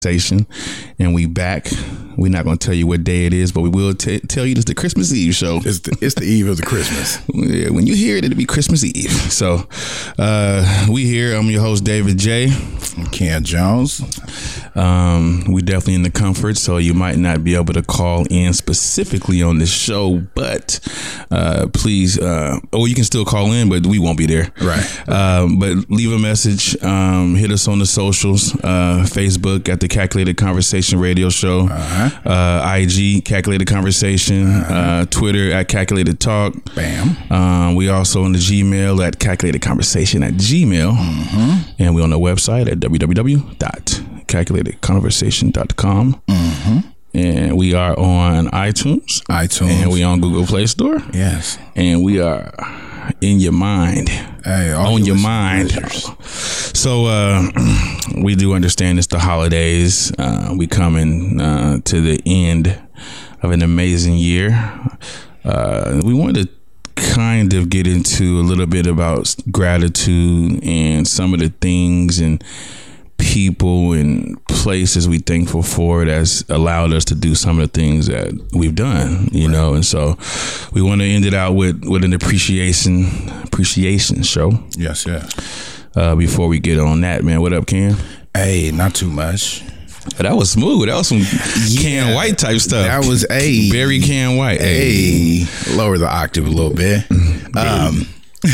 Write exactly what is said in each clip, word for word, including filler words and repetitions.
Station, and we back. We're not going to tell you what day it is, but we will t- tell you it's the Christmas Eve show. It's the, it's the eve of the Christmas. Yeah, when you hear it, it'll be Christmas Eve. So uh, we here. I'm your host, David J. I'm Ken Jones. Um, we definitely in the comfort, so you might not be able to call in specifically on this show, but uh, please, uh, or you can still call in, but we won't be there. Right. Um, but leave a message. Um, hit us on the socials. Uh, Facebook at the Calculated Conversation Radio Show. Uh-huh. Uh, I G Calculated Conversation. Uh-huh. Uh, Twitter at Calculated Talk. Bam. Um, we also on the Gmail at Calculated Conversation at Gmail. Mm-hmm. And we on the website at w w w dot calculated conversation dot com. Mm-hmm. And we are on iTunes. iTunes. And we on Google Play Store. Yes. And we are in your mind. Hey, on your mind. Pleasures. So uh, we do understand it's the holidays. Uh, we coming uh, to the end of an amazing year. Uh, we wanted to kind of get into a little bit about gratitude and some of the things and people and places we thankful for that's allowed us to do some of the things that we've done, you right. know. And so we want to end it out with with an appreciation appreciation show. Yes, yes. Uh, before we get on that, man, what up, Ken? Hey, not too much. That was smooth. That was some yeah, Ken White type stuff. That was a very Ken White. Hey, lower the octave a little bit. um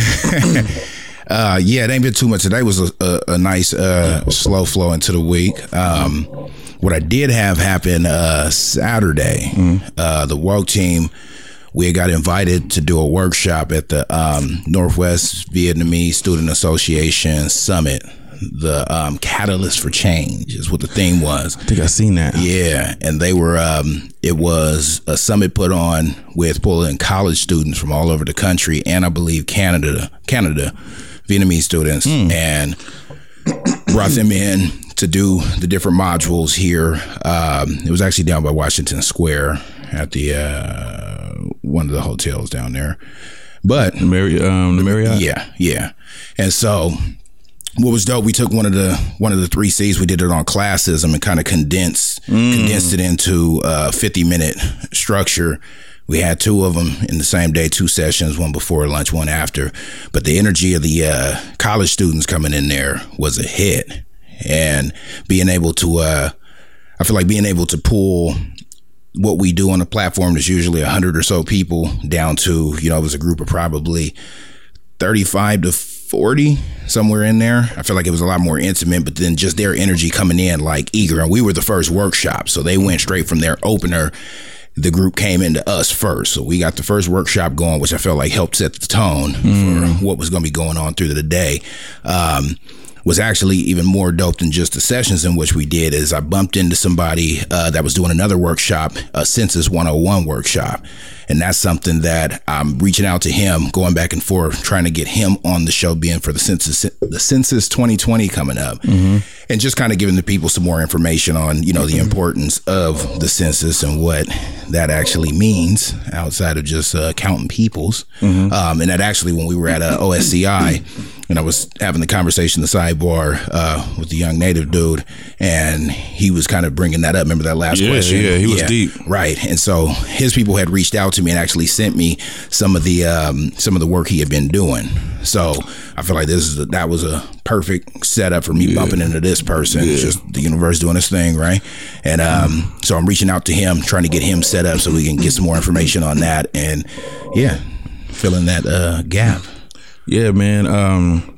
Uh, yeah, it ain't been too much. Today was a, a, a nice uh, slow flow into the week. Um, what I did have happen uh, Saturday, mm. uh, the Woke team, we got invited to do a workshop at the um, Northwest Vietnamese Student Association Summit. The um, Catalyst for Change is what the theme was. I think I seen that. Yeah, and they were. Um, it was a summit put on with pulling college students from all over the country, and I believe Canada, Canada. Vietnamese students, mm. and brought them in to do the different modules here. Um, it was actually down by Washington Square at the uh, one of the hotels down there. But the Marriott, um, the Marriott, yeah, yeah. And so, what was dope? We took one of the one of the three C's. We did it on classism and kind of condensed mm. condensed it into a fifty minute structure. We had two of them in the same day, two sessions, one before lunch, one after. But the energy of the uh, college students coming in there was a hit. And being able to, uh, I feel like being able to pull what we do on a platform that's usually a hundred or so people down to, you know, it was a group of probably thirty-five to forty, somewhere in there. I feel like it was a lot more intimate, but then just their energy coming in like eager. And we were the first workshop. So they went straight from their opener. The group came into us first. So we got the first workshop going, which I felt like helped set the tone mm. for what was going to be going on through the day. Um, was actually even more dope than just the sessions in which we did is I bumped into somebody uh, that was doing another workshop, a Census one oh one workshop. And that's something that I'm reaching out to him, going back and forth, trying to get him on the show, being for the census, the census twenty twenty coming up, mm-hmm. and just kind of giving the people some more information on, you know, the importance of the census and what that actually means outside of just uh, counting peoples. Mm-hmm. Um, and that actually, when we were at uh, O S C I, and I was having the conversation, the sidebar uh, with the young Native dude, and he was kind of bringing that up. Remember that last yeah, question? Yeah, he was yeah, deep. Right. And so his people had reached out to me and actually sent me some of the um, some of the work he had been doing. So I feel like this is a, that was a perfect setup for me yeah. bumping into this person. Yeah. It's just the universe doing its thing, right? And um, so I'm reaching out to him, trying to get him set up so we can get some more information on that. And yeah, filling that uh, gap. Yeah, man. Um,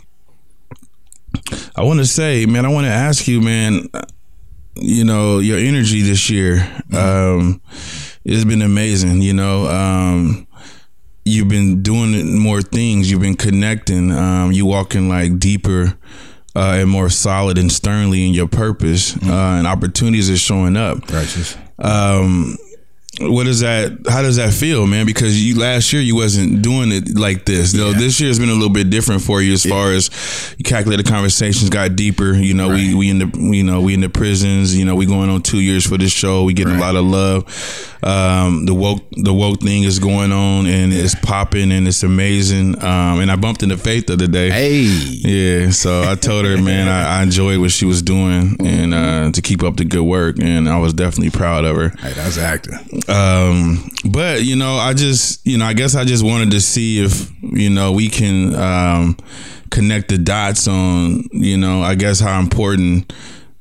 I want to say, man, I want to ask you, man, you know, your energy this year, um, it's been amazing. You know, um, you've been doing more things. You've been connecting. Um, you walking like deeper uh, and more solid and sternly in your purpose, mm-hmm. uh, and opportunities are showing up. Righteous. Um, what is that? How does that feel, man? Because you last year you wasn't doing it like this. You know, Yeah. this year has been a little bit different for you as Yeah. far as you calculated conversations got deeper. You know, Right. we we in the you know we in the prisons. You know, we going on two years for this show. We getting Right. a lot of love. Um, the woke the woke thing is going on and it's popping and it's amazing. Um, and I bumped into Faith the other day. Hey. Yeah, so I told her, man, I, I enjoyed what she was doing and uh, to keep up the good work, and I was definitely proud of her. Hey, that's acting. Um, but you know, I just, you know, I guess I just wanted to see if, you know, we can um, connect the dots on, you know, I guess how important,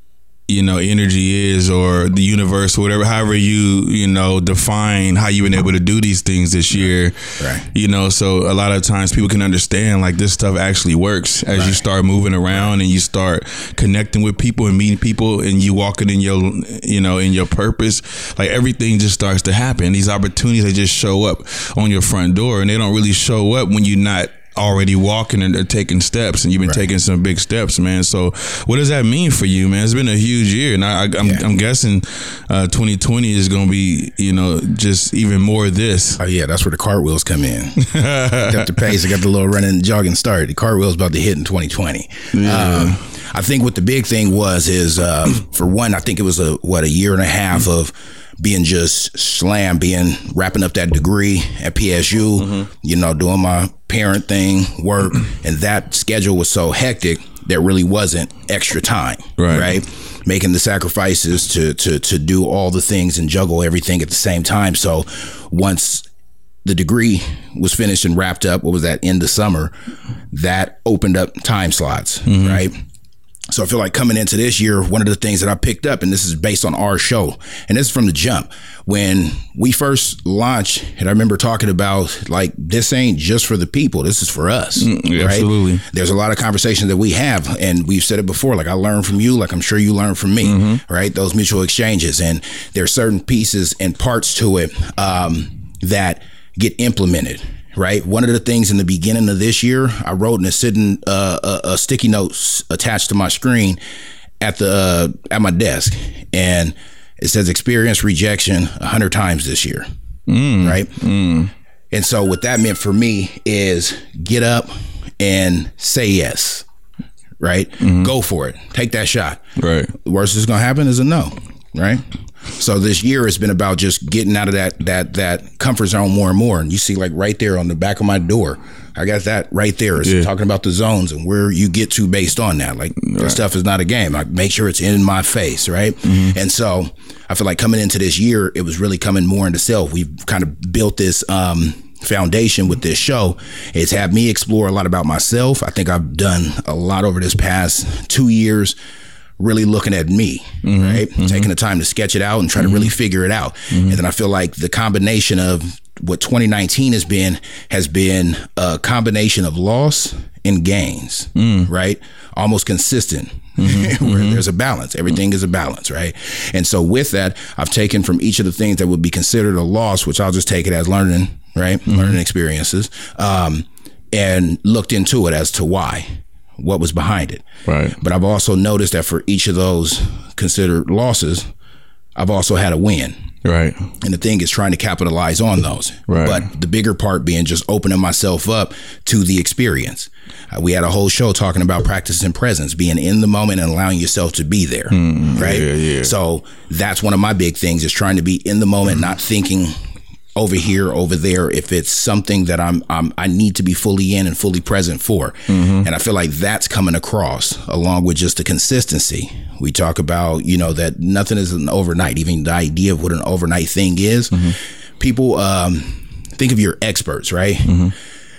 you know, energy is, or the universe, or whatever, however you, you know, define how you've been able to do these things this year. Right. You know, so a lot of times people can understand like this stuff actually works as you Right. start moving around and you start connecting with people and meeting people and you walking in your, you know, in your purpose. Like everything just starts to happen. These opportunities, they just show up on your front door, and they don't really show up when you're not already walking and they're taking steps, and you've been Right. taking some big steps, man. So what does that mean for you, man? It's been a huge year, and I, I, I'm, Yeah. I'm guessing uh, twenty twenty is going to be, you know, just even more of this. Oh yeah, that's where the cartwheels come in. Got the pace. I got the little running, jogging start. The cartwheels about to hit in twenty twenty. Yeah. Um, I think what the big thing was is, uh, for one, I think it was a what a year and a half of being just slammed, being wrapping up that degree at P S U. Mm-hmm. You know, doing my parent thing, work, and that schedule was so hectic there really wasn't extra time. Right. Right. Making the sacrifices to to to do all the things and juggle everything at the same time. So once the degree was finished and wrapped up, what was that, end of summer, that opened up time slots, mm-hmm. right? So I feel like coming into this year, one of the things that I picked up, and this is based on our show, and this is from the jump, when we first launched, and I remember talking about, like, this ain't just for the people, this is for us, mm, yeah, right? Absolutely. There's a lot of conversations that we have, and we've said it before, like, I learned from you, like I'm sure you learned from me, mm-hmm. right? Those mutual exchanges, and there's certain pieces and parts to it um, that get implemented. Right. One of the things in the beginning of this year, I wrote, and it's sitting uh, a, a sticky note attached to my screen at the uh, at my desk, and it says "experience rejection a hundred times this year." Mm. Right. Mm. And so what that meant for me is get up and say yes. Right. Mm-hmm. Go for it. Take that shot. Right. The worst that's going to happen is a no. Right. So this year has been about just getting out of that that that comfort zone more and more. And you see, like, right there on the back of my door, I got that right there. It's yeah. talking about the zones and where you get to based on that. Like, right. This stuff is not a game. I make sure it's in my face, right? Mm-hmm. And so I feel like coming into this year, it was really coming more into self. We've kind of built this um, foundation with this show. It's had me explore a lot about myself. I think I've done a lot over this past two years. Really looking at me, mm-hmm, right? Mm-hmm. Taking the time to sketch it out and try mm-hmm. to really figure it out. Mm-hmm. And then I feel like the combination of what twenty nineteen has been, has been a combination of loss and gains, mm. right? Almost consistent, mm-hmm. where mm-hmm. there's a balance. Everything is a balance, right? And so with that, I've taken from each of the things that would be considered a loss, which I'll just take it as learning, right? Mm-hmm. Learning experiences, um, and looked into it as to why. What was behind it. Right. But I've also noticed that for each of those considered losses, I've also had a win. Right. And the thing is trying to capitalize on those. Right. But the bigger part being just opening myself up to the experience. Uh, we had a whole show talking about practice and presence, being in the moment and allowing yourself to be there. Mm, right. Yeah, yeah. So that's one of my big things, is trying to be in the moment, mm. not thinking over here, over there, if it's something that I'm, I'm I need to be fully in and fully present for. Mm-hmm. And I feel like that's coming across, along with just the consistency. We talk about, you know, that nothing is an overnight, even the idea of what an overnight thing is. Mm-hmm. People um, think of your experts, right? Mm-hmm.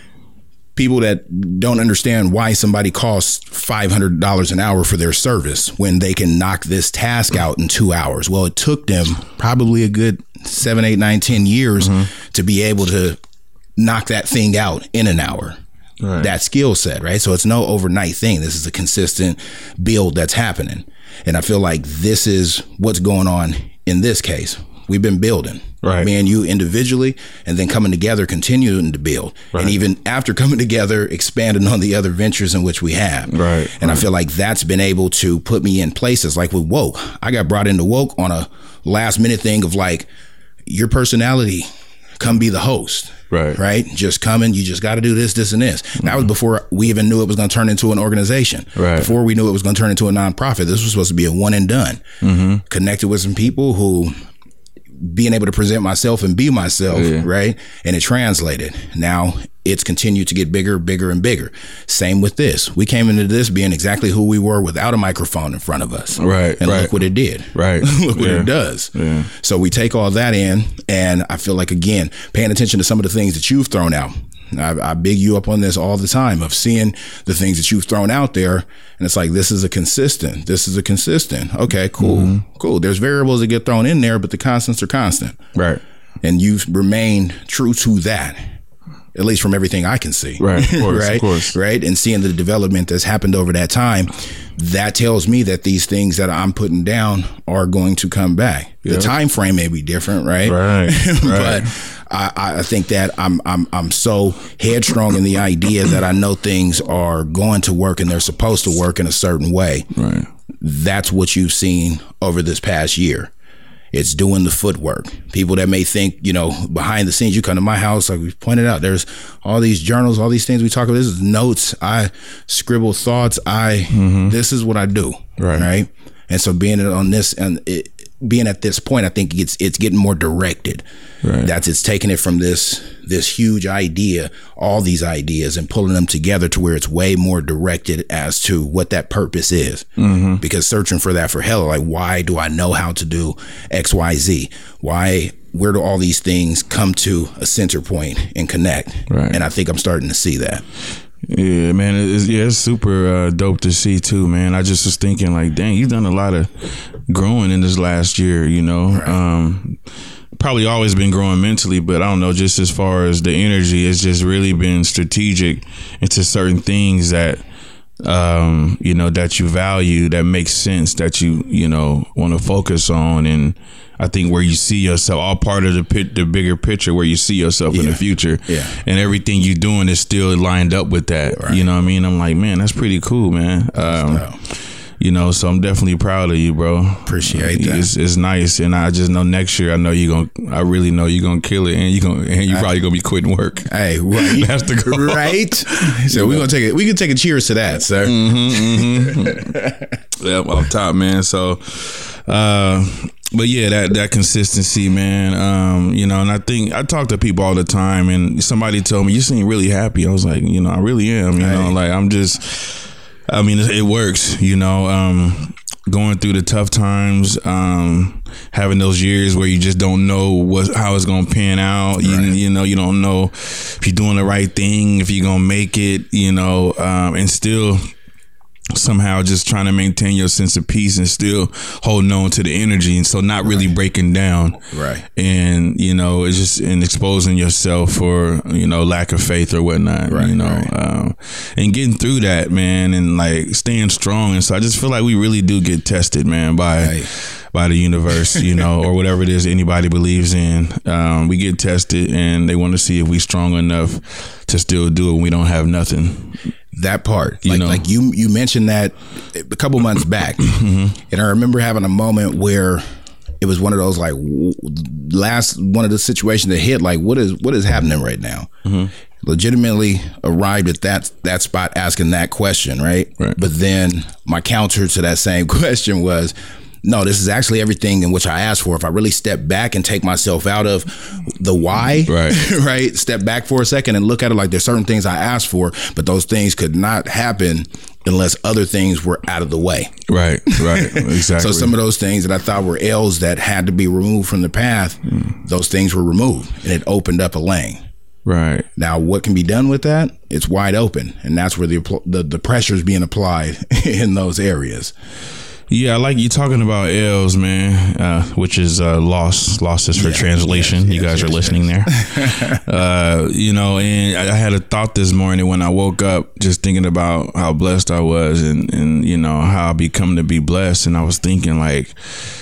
People that don't understand why somebody costs five hundred dollars an hour for their service when they can knock this task out in two hours. Well, it took them probably a good seven, eight, nine, ten years mm-hmm. to be able to knock that thing out in an hour. Right. That skill set, right? So it's no overnight thing. This is a consistent build that's happening. And I feel like this is what's going on in this case. We've been building, right? Me and you individually, and then coming together, continuing to build. Right. And even after coming together, expanding on the other ventures in which we have. Right. And right. I feel like that's been able to put me in places like with Woke. I got brought into Woke on a last minute thing of like, your personality, come be the host. Right. Right. Just coming. You just got to do this, this, and this. Mm-hmm. That was before we even knew it was going to turn into an organization. Right. Before we knew it was going to turn into a nonprofit. This was supposed to be a one and done. Mm-hmm. Connected with some people who, being able to present myself and be myself. Yeah. Right. And it translated. Now it's continued to get bigger, bigger, and bigger. Same with this. We came into this being exactly who we were without a microphone in front of us. Right. And right. look what it did. Right. Look what yeah. it does. Yeah. So we take all that in, and I feel like, again, paying attention to some of the things that you've thrown out. I, I big you up on this all the time of seeing the things that you've thrown out there. And it's like, this is a consistent. This is a consistent. Okay, cool. Mm-hmm. Cool. There's variables that get thrown in there, but the constants are constant. Right. And you've remained true to that. At least from everything I can see. Right. Of course, right. Of course. Right. And seeing the development that's happened over that time, that tells me that these things that I'm putting down are going to come back. Yep. The time frame may be different. Right. Right. But I, I think that I'm, I'm, I'm so headstrong in the idea that I know things are going to work and they're supposed to work in a certain way. Right. That's what you've seen over this past year. It's doing the footwork. People that may think, you know, behind the scenes, you come to my house, like we pointed out, there's all these journals, all these things we talk about. This is notes. I scribble thoughts. I, mm-hmm. this is what I do. Right. Right. And so being on this and it, being at this point, I think it's, it's getting more directed. Right. That's, it's taking it from this, this huge idea, all these ideas, and pulling them together to where it's way more directed as to what that purpose is. Mm-hmm. Because searching for that for hell, like, why do I know how to do X, Y, Z? Why, where do all these things come to a center point and connect? Right. And I think I'm starting to see that. Yeah, man. It's, yeah, it's super uh, dope to see too, man. I just was thinking like, dang, you've done a lot of growing in this last year, you know. Right. Um, probably always been growing mentally, but I don't know, just as far as the energy, it's just really been strategic into certain things that, um, you know, that you value, that makes sense, that you, you know, want to focus on. And I think where you see yourself, all part of the pit, the bigger picture, where you see yourself yeah. in the future. Yeah. And everything you're doing is still lined up with that. Right. You know what I mean? I'm like, man, that's pretty cool, man. Um, You know, so I'm definitely proud of you, bro. Appreciate that. It's, it's nice, and I just know next year, I know you're gonna. I really know you're gonna kill it, and you gonna, and you I, probably gonna be quitting work. Hey, right? That's the goal, right? So we're gonna take it. We can take a cheers to that, sir. Mm-hmm, mm-hmm. Yeah, off top, man. So, uh, but yeah, that that consistency, man. Um, you know, and I think I talk to people all the time, and somebody told me you seem really happy. I was like, you know, I really am. You hey. know, like I'm just. I mean, it works, you know, um, going through the tough times, um, having those years where you just don't know what, how it's going to pan out. Right. You, you know, you don't know if you're doing the right thing, if you're going to make it, you know, um, and still somehow just trying to maintain your sense of peace and still holding on to the energy. And so not really right. breaking down. Right. And, you know, it's just in exposing yourself for, you know, lack of faith or whatnot, right, you know, right. um, and getting through that, man, and like staying strong. And so I just feel like we really do get tested, man, by, right. by the universe, you know, or whatever it is anybody believes in. Um, we get tested and they want to see if we strong enough to still do it when we don't have nothing. That part, like, you know? like you, you mentioned that a couple months back, mm-hmm. and I remember having a moment where it was one of those like last one of the situations that hit like, what is what is happening right now? Mm-hmm. Legitimately arrived at that that spot asking that question, right? right? But then my counter to that same question was, no, this is actually everything in which I asked for. If I really step back and take myself out of the why, right, right, step back for a second and look at it like there's certain things I asked for, but those things could not happen unless other things were out of the way. Right, right, exactly. So some of those things that I thought were L's that had to be removed from the path, mm. those things were removed, and it opened up a lane. Right. Now, what can be done with that? It's wide open, and that's where the the, the pressure is being applied in those areas. Yeah, I like you talking about L's, man, uh, which is uh, loss, losses for yeah, translation. Yes, you guys yes, are listening yes. there. uh, you know, and I had a thought this morning when I woke up just thinking about how blessed I was and, and you know, how I become to be blessed. And I was thinking like,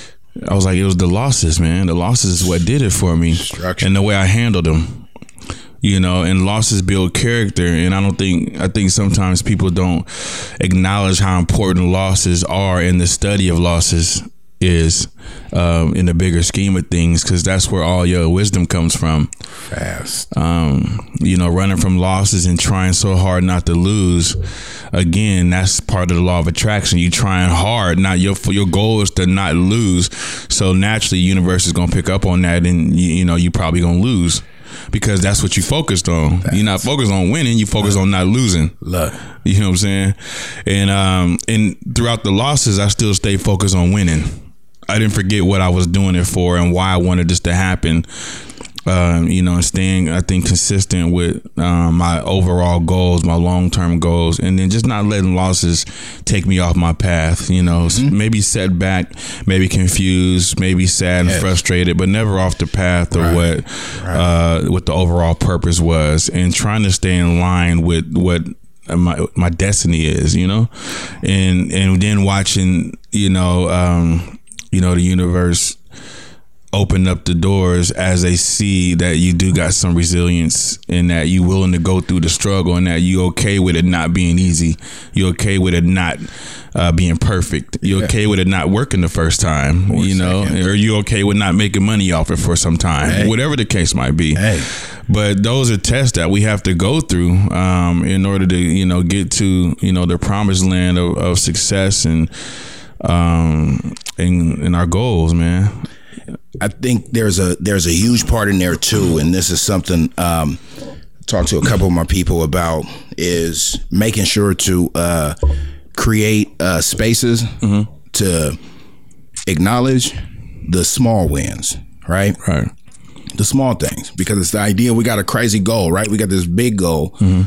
I was like, it was the losses, man. The losses is what did it for me and the way I handled them. You know, and losses build character. And I don't think, I think sometimes people don't acknowledge how important losses are in the study of losses. is um, in the bigger scheme of things, because that's where all your wisdom comes from. Fast. Um, you know, running from losses and trying so hard not to lose. Again, that's part of the law of attraction. You trying hard, not your your goal is to not lose. So naturally, the universe is gonna pick up on that, and you, you know you probably gonna lose. Because that's what you focused on. That's, You're not focused on winning. You focus on not losing. Look, you know what I'm saying? And um, and throughout the losses, I still stayed focused on winning. I didn't forget what I was doing it for and why I wanted this to happen. Um, you know, and staying, I think, consistent with um, my overall goals, my long-term goals, and then just not letting losses take me off my path. You know, mm-hmm. maybe setback, maybe confused, maybe sad and yes. frustrated, but never off the path of right. what right. Uh, what the overall purpose was, and trying to stay in line with what my my destiny is. You know, and and then watching, you know, um, you know, the universe open up the doors as they see that you do got some resilience, and that you willing to go through the struggle, and that you okay with it not being easy. You're okay with it not uh, being perfect. You're yeah. okay with it not working the first time, More you know, second. Or you okay with not making money off it for some time, hey. Whatever the case might be. Hey. But those are tests that we have to go through um, in order to, you know, get to, you know, the promised land of, of success and, um, and, and our goals, man. I think there's a there's a huge part in there too, and this is something um, talk to a couple of my people about, is making sure to uh, create uh, spaces mm-hmm. to acknowledge the small wins, right? Right. The small things, because it's the idea we got a crazy goal, right? We got this big goal, mm-hmm.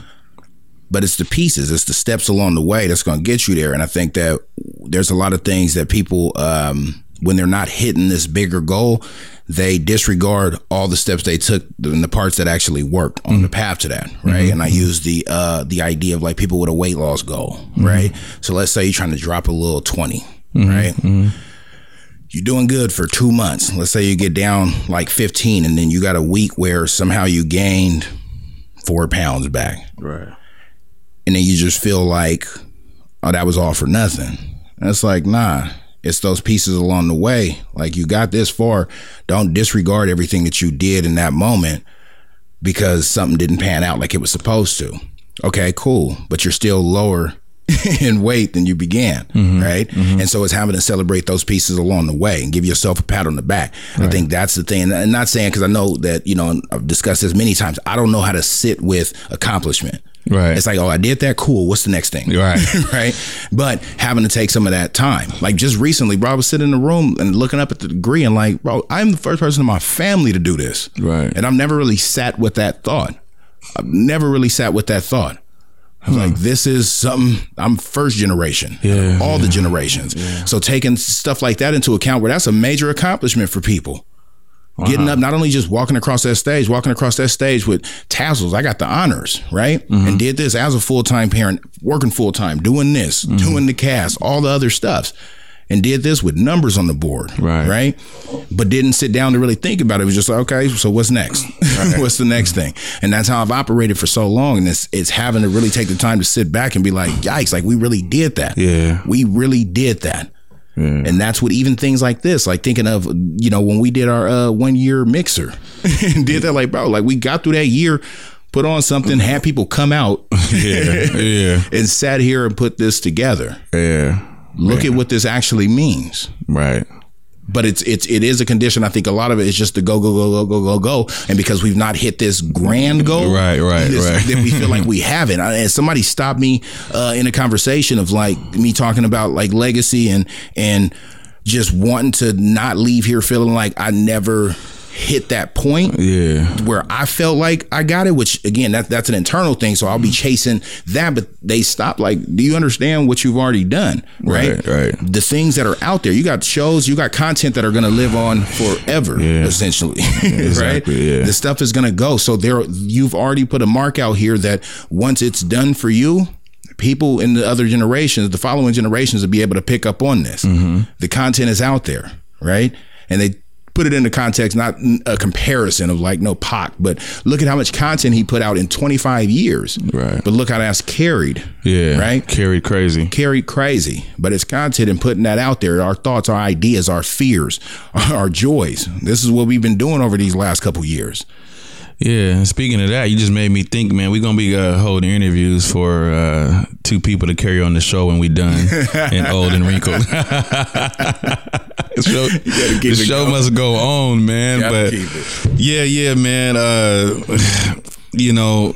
but it's the pieces, it's the steps along the way that's going to get you there. And I think that there's a lot of things that people. Um, when they're not hitting this bigger goal, they disregard all the steps they took and the parts that actually worked on mm-hmm. the path to that, right? Mm-hmm. And I use the uh, the idea of like people with a weight loss goal, mm-hmm. right? So let's say you're trying to drop a little twenty, mm-hmm. right? Mm-hmm. You're doing good for two months. Let's say you get down like fifteen, and then you got a week where somehow you gained four pounds back. Right. And then you just feel like, oh, that was all for nothing. And it's like, nah. It's those pieces along the way. Like, you got this far. Don't disregard everything that you did in that moment because something didn't pan out like it was supposed to. Okay, cool. But you're still lower in weight than you began, mm-hmm. right? Mm-hmm. And so it's having to celebrate those pieces along the way and give yourself a pat on the back. Right. I think that's the thing. And I'm not saying, because I know that, you know, I've discussed this many times, I don't know how to sit with accomplishment. Right. It's like, oh, I did that. Cool. What's the next thing? Right. Right. But having to take some of that time. Like just recently, bro, I was sitting in the room and looking up at the degree and like, bro, I'm the first person in my family to do this. Right. And I've never really sat with that thought. I've never really sat with that thought. I was hmm. like, this is something, I'm first generation. Yeah. All yeah. the generations. Yeah. So taking stuff like that into account, where that's a major accomplishment for people. Wow. Getting up, not only just walking across that stage, walking across that stage with tassels. I got the honors, right? Mm-hmm. And did this as a full-time parent, working full-time, doing this, mm-hmm. doing the cast, all the other stuff. And did this with numbers on the board, right? right? But didn't sit down to really think about it. It was just like, okay, so what's next? Right. What's the next thing? And that's how I've operated for so long. And it's, it's having to really take the time to sit back and be like, yikes, like we really did that. Yeah. We really did that. Yeah. And that's what even things like this, like thinking of, you know, when we did our uh, one year mixer and did that, like, bro, like we got through that year, put on something, had people come out yeah, yeah. and sat here and put this together. Yeah. Look yeah. at what this actually means. Right. But it's it's it is a condition. I think a lot of it is just to go, go, go, go, go, go, go. And because we've not hit this grand goal, right, right, this, right. then we feel like we haven't. And somebody stopped me uh, in a conversation of like me talking about like legacy and and just wanting to not leave here feeling like I never hit that point yeah. where I felt like I got it, which again, that, that's an internal thing. So I'll be chasing that, but they stop like, do you understand what you've already done? Right. Right. right. The things that are out there, you got shows, you got content that are going to live on forever, yeah. essentially. Yeah, exactly, right. Yeah. The stuff is going to go. So there, you've already put a mark out here that once it's done for you, people in the other generations, the following generations will be able to pick up on this. Mm-hmm. The content is out there. Right. And they put it into context, not a comparison of like no Pac, but look at how much content he put out in twenty-five years. Right. But look how that's carried. Yeah. Right. Carried crazy. Carried crazy. But it's content and putting that out there. Our thoughts, our ideas, our fears, our joys. This is what we've been doing over these last couple years. Yeah, and speaking of that, you just made me think, man, we're going to be uh, holding interviews for uh, two people to carry on the show when we done and old and wrinkled. the show, the show must go on, man. But yeah, yeah, man. Uh, you know,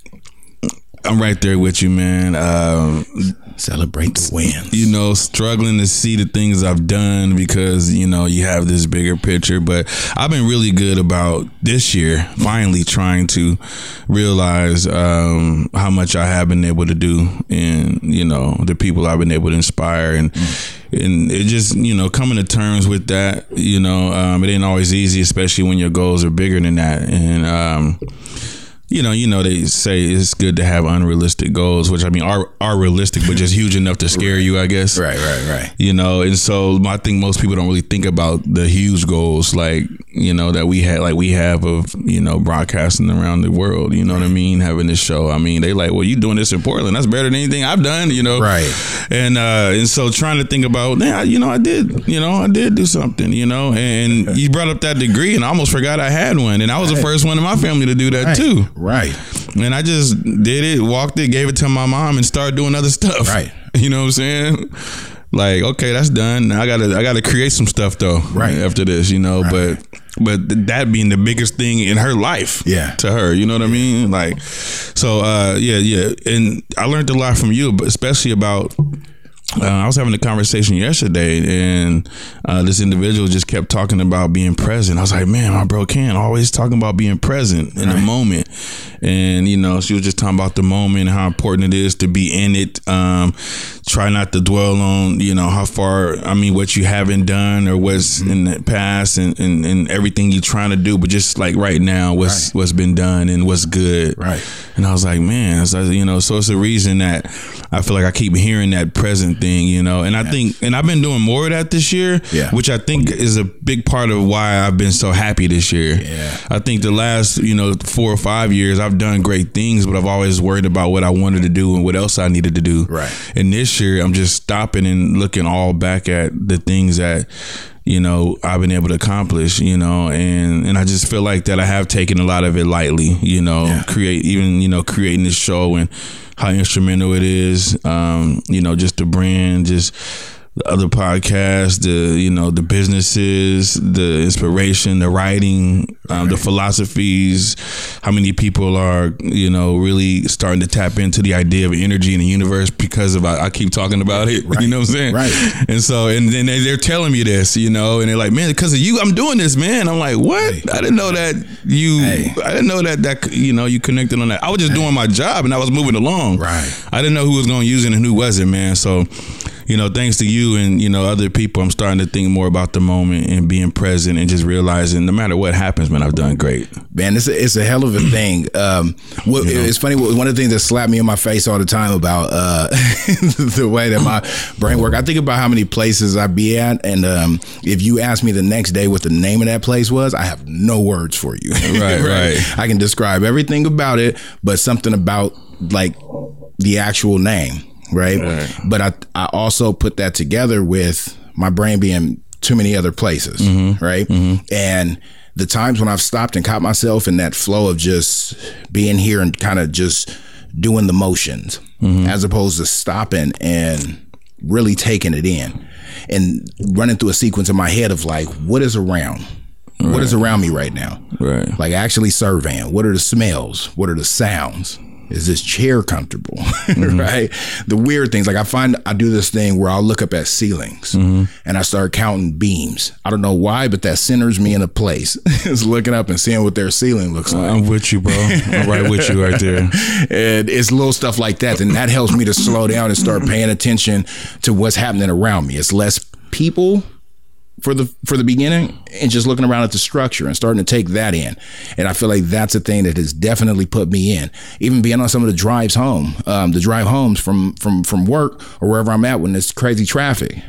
I'm right there with you, man. Um, Celebrate the wins. You know, struggling to see the things I've done because, you know, you have this bigger picture. But I've been really good about this year, finally trying to realize um, how much I have been able to do and, you know, the people I've been able to inspire. And mm. and it just, you know, coming to terms with that, you know, um, it ain't always easy, especially when your goals are bigger than that. And, um, You know, you know, they say it's good to have unrealistic goals, which I mean are are realistic, but just huge enough to scare right. you, I guess. Right, right, right. You know, and so I think most people don't really think about the huge goals, like, you know, that we had, like we have of, you know, broadcasting around the world. You know right. what I mean? Having this show. I mean, they like, well, you doing this in Portland? That's better than anything I've done. You know, right? And uh, and so trying to think about, yeah, you know, I did, you know, I did do something, you know, and you brought up that degree, and I almost forgot I had one, and I was right. the first one in my family to do that right. too. Right. And I just did it, walked it, gave it to my mom, and started doing other stuff. Right. You know what I'm saying? Like, okay, that's done. Now I gotta, I gotta create some stuff though. Right. After this, you know, right. but, but that being the biggest thing in her life. Yeah. To her, you know what I mean? Like, so, uh, yeah, yeah. And I learned a lot from you, but especially about. Uh, I was having a conversation yesterday, and uh, this individual just kept talking about being present. I was like, man, my bro Ken always talking about being present in right. the moment. And, you know, she was just talking about the moment, how important it is to be in it. Um, try not to dwell on, you know, how far, I mean, what you haven't done or what's mm-hmm. in the past and, and, and everything you're trying to do, but just like right now, what's right. what's been done and what's good. Right. And I was like, man, so, you know, so it's a reason that I feel like I keep hearing that present thing, you know, and I yes. think, and I've been doing more of that this year, yeah. which I think is a big part of why I've been so happy this year. Yeah. I think the last, you know, four or five years, I've done great things, but I've always worried about what I wanted to do and what else I needed to do. Right. And this year, I'm just stopping and looking all back at the things that, you know, I've been able to accomplish, you know, and, and I just feel like that I have taken a lot of it lightly, you know, yeah. create, even, you know, creating this show and how instrumental it is, um, you know, just the brand, just the other podcasts, the, you know, the businesses, the inspiration, the writing, um, right. the philosophies, how many people are, you know, really starting to tap into the idea of energy in the universe because of, I, I keep talking about it, right. you know what I'm saying? Right. And so, and then they, they're telling me this, you know, and they're like, man, because of you, I'm doing this, man. I'm like, what? Hey. I didn't know that you, hey. I didn't know that, that, you know, you connected on that. I was just hey. doing my job and I was moving along. Right. I didn't know who was going to use it and who wasn't, man. So, you know, thanks to you and, you know, other people, I'm starting to think more about the moment and being present and just realizing no matter what happens, man, I've done great. Man, it's a, it's a hell of a thing. Um, what, you know? It's funny. One of the things that slapped me in my face all the time about uh, the way that my brain works, I think about how many places I be at. And um, if you ask me the next day what the name of that place was, I have no words for you. Right, right, right. I can describe everything about it, but something about like the actual name. Right? right. But I I also put that together with my brain being too many other places. Mm-hmm. Right. Mm-hmm. And the times when I've stopped and caught myself in that flow of just being here and kind of just doing the motions mm-hmm. as opposed to stopping and really taking it in and running through a sequence in my head of like, what is around? Right. What is around me right now? Right. Like actually surveying. What are the smells? What are the sounds? Is this chair comfortable? Mm-hmm. Right? The weird things, like I find I do this thing where I'll look up at ceilings mm-hmm. and I start counting beams. I don't know why, but that centers me in a place. It's looking up and seeing what their ceiling looks like. I'm with you, bro. I'm right with you right there. And it's little stuff like that. And that helps me to slow down and start paying attention to what's happening around me. It's less people for the for the beginning and just looking around at the structure and starting to take that in. And I feel like that's a thing that has definitely put me in. Even being on some of the drives home, um, the drive homes from from from work or wherever I'm at when there's crazy traffic.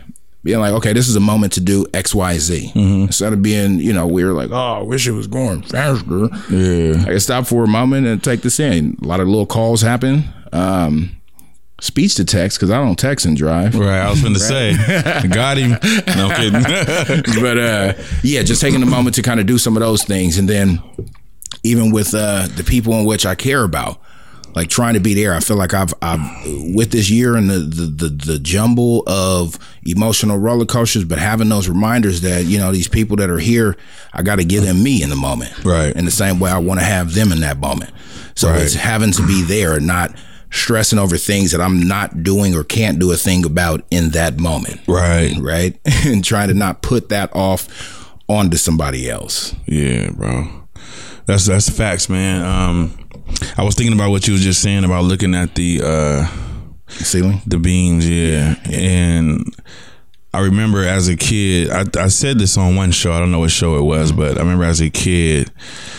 being like, okay, this is a moment to do X, Y, Z. Mm-hmm. Instead of being, you know, we were like, oh, I wish it was going faster. Yeah. I can stop for a moment and take this in. A lot of little calls happen. Um, speech to text, because I don't text and drive. Right. I was going to say, got him. No I'm kidding. But uh, yeah, just taking a moment to kind of do some of those things. And then even with uh, the people in which I care about, like trying to be there. I feel like I've, I've with this year and the, the, the, the jumble of emotional roller coasters, but having those reminders that, you know, these people that are here, I got to give them me in the moment. Right. In the same way I want to have them in that moment. So right. it's having to be there and not stressing over things that I'm not doing or can't do a thing about in that moment. Right. Right. And trying to not put that off onto somebody else. Yeah, bro. That's, that's facts, man. Um, I was thinking about what you were just saying about looking at the uh, ceiling, the beams, yeah. yeah. And I remember as a kid, I, I said this on one show. I don't know what show it was, but I remember as a kid,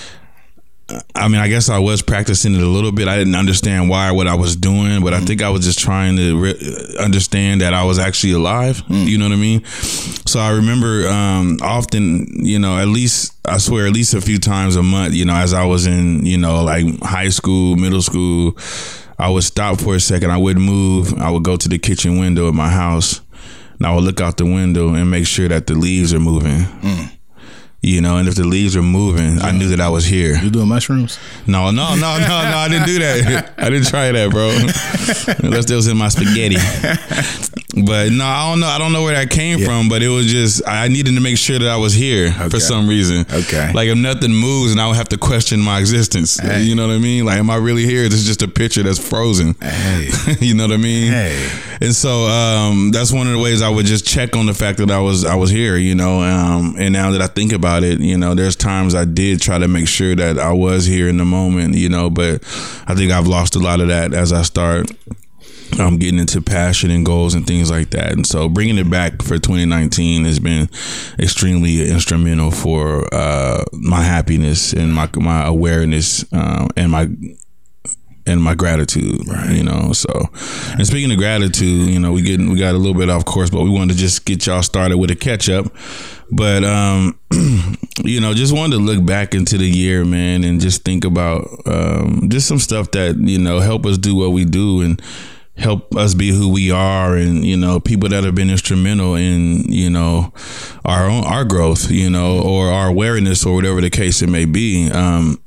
I mean, I guess I was practicing it a little bit. I didn't understand why or what I was doing, but I think I was just trying to re- understand that I was actually alive. Mm. You know what I mean? So I remember um, often, you know, at least, I swear, at least a few times a month, you know, as I was in, you know, like high school, middle school, I would stop for a second. I would move. I would go to the kitchen window of my house, and I would look out the window and make sure that the leaves are moving. Mm. You know, and if the leaves are moving, I knew that I was here. You doing mushrooms? No, no, no, no, no. I didn't do that. I didn't try that, bro. Unless that was in my spaghetti. But no, I don't know. I don't know where that came yeah. from. But it was just I needed to make sure that I was here okay. for some reason. Okay. Like if nothing moves, and I would have to question my existence. Hey. You know what I mean? Like, am I really here? This is just a picture that's frozen. Hey. You know what I mean? Hey. And so um, that's one of the ways I would just check on the fact that I was I was here. You know, um, and now that I think about it, you know, there's times I did try to make sure that I was here in the moment, you know, but I think I've lost a lot of that as I start um, getting into passion and goals and things like that. And so bringing it back for twenty nineteen has been extremely instrumental for uh, my happiness and my my awareness uh, and my and my gratitude, right. you know. So, and speaking of gratitude, you know, we getting we got a little bit off course, but we wanted to just get y'all started with a catch up. But um, you know, just wanted to look back into the year, man, and just think about um, just some stuff that, you know, help us do what we do and help us be who we are, and, you know, people that have been instrumental in, you know, our own our growth, you know, or our awareness, or whatever the case it may be. Um,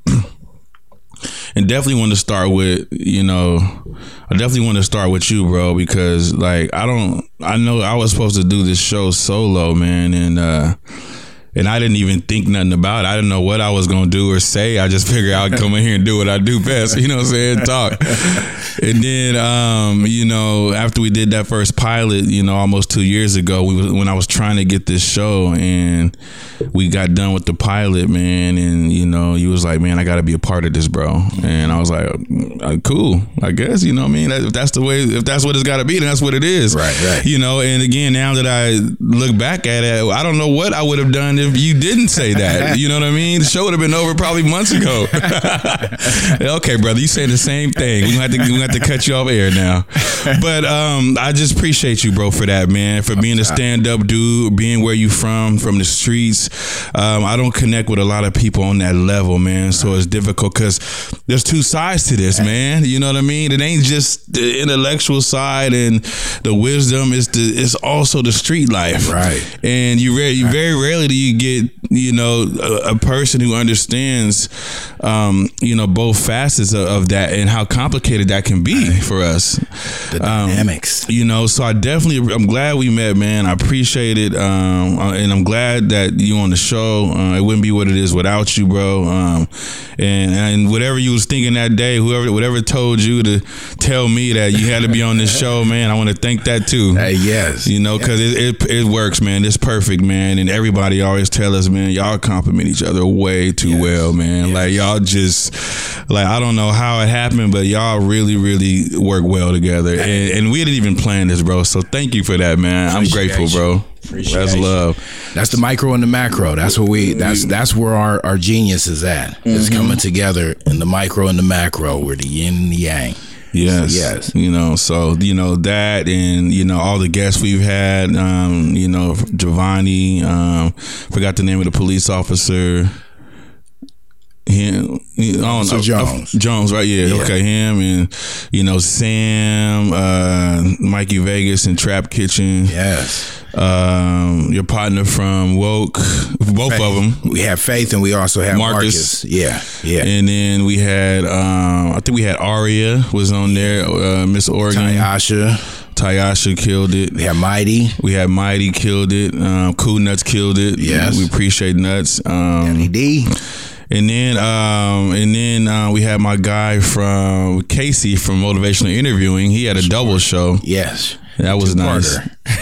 And definitely want to start with, you know, I definitely want to start with you, bro, because like, I don't, I know I was supposed to do this show solo, man. And, uh, and I didn't even think nothing about it. I didn't know what I was going to do or say. I just figured I'd come in here and do what I do best, you know what I'm saying? Talk. And then, um, you know, after we did that first pilot, you know, almost two years ago, we was, when I was trying to get this show, and we got done with the pilot, man. And, you know, you was like, man, I got to be a part of this, bro. And I was like, cool, I guess, you know what I mean? If that's the way, if that's what it's got to be, then that's what it is. Right, right. You know, and again, now that I look back at it, I don't know what I would have done if you didn't say that. You know what I mean? The show would have been over probably months ago. Okay, brother, you saying the same thing. We're gonna have to, we're gonna have to cut you off air now. But um, I just appreciate you, bro, for that, man, for being a stand-up dude, being where you from, from the streets. Um, I don't connect with a lot of people on that level, man, so it's difficult because there's two sides to this, man. You know what I mean? It ain't just the intellectual side and the wisdom. It's the it's also the street life, right? And you, re- you very rarely do you get, you know, a, a person who understands, um, you know, both facets of, of that and how complicated that can be for us. The dynamics, um, you know. So I definitely, I'm glad we met, man. I appreciate it, um, and I'm glad that you on the show. Uh, it wouldn't be what it is without you, bro. Um, and and whatever you was thinking that day, whoever, whatever told you to tell me that you had to be on this show, man, I want to thank that too. Uh, yes, you know, because yes. it, it it works, man. It's perfect, man. And everybody always tell us, man, y'all compliment each other way too yes. well, man. Yes. Like y'all just, like, I don't know how it happened, but y'all really, really work well together. And, and we didn't even plan this, bro. So thank you for that, man. I'm grateful, bro. That's love. That's the micro and the macro. That's what we. That's that's where our, our genius is at. Mm-hmm. It's coming together in the micro and the macro. We're the yin and the yang. Yes. So, yes. You know, so, you know, that and, you know, all the guests we've had, um, you know, Giovanni, um, forgot the name of the police officer. Him, I don't so know. Jones. Jones, right? Yeah, yeah. Okay. Him and, you know, Sam, uh, Mikey Vegas and Trap Kitchen. Yes. Um, your partner from Woke, both Faith. of them. We have Faith and we also have Marcus. Marcus. Yeah, yeah. And then we had, um, I think we had Aria was on there, uh, Miss Oregon. Tyasha. Tyasha killed it. We have Mighty. We had Mighty killed it. Um, Cool Nuts killed it. Yes. We appreciate Nuts. Um, Danny D. And then, um, and then uh, we had my guy from Casey from Motivational Interviewing. He had a double show. Yes. That was nice.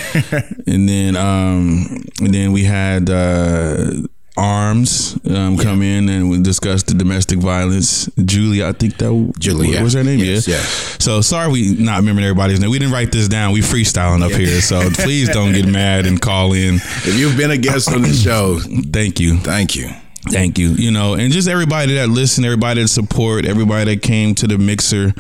And then, um, and then we had uh, Arms um, yeah. come in and we discussed the domestic violence. Julia, I think that Julia what was her name. Yes, yeah. yes. So sorry we not remembering everybody's name. We didn't write this down. We freestyling up yeah. here. So please don't get mad and call in. If you've been a guest on the show, thank you. Thank you. Thank you. You know, and just everybody that listened, everybody that support, everybody that came to the mixer.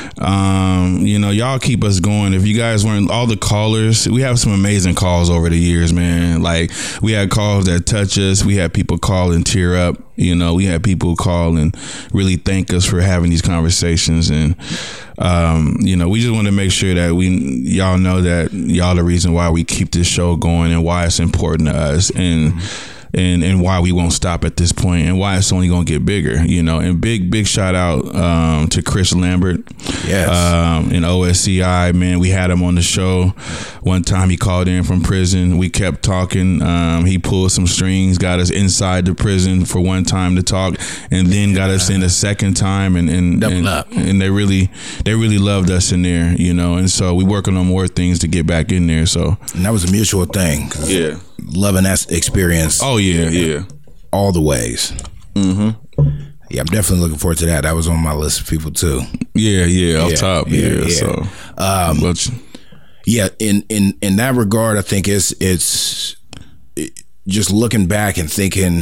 Um, you know, y'all keep us going. If you guys weren't, all the callers, we have some amazing calls over the years, man. Like, we had calls that touch us. We had people call and tear up. You know, we had people call and really thank us for having these conversations. And, um, you know, we just want to make sure that we, y'all know that y'all the reason why we keep this show going and why it's important to us. And, mm-hmm. And and why we won't stop at this point and why it's only going to get bigger, you know. And big, big shout out um, to Chris Lambert. Yes. Um, in O S C I, man, we had him on the show. One time he called in from prison. We kept talking. Um, he pulled some strings, got us inside the prison for one time to talk, and then got us in a second time. And and, Double and, up. and they really they really loved us in there, you know. And so we working on more things to get back in there. So and that was a mutual thing. Yeah. Loving that experience. Oh yeah, yeah. All the ways. Mm-hmm. Yeah, I'm definitely looking forward to that. That was on my list of people too. Yeah, yeah, up yeah, top. Yeah. yeah. yeah. So um but, yeah, in, in in that regard, I think it's it's it, just looking back and thinking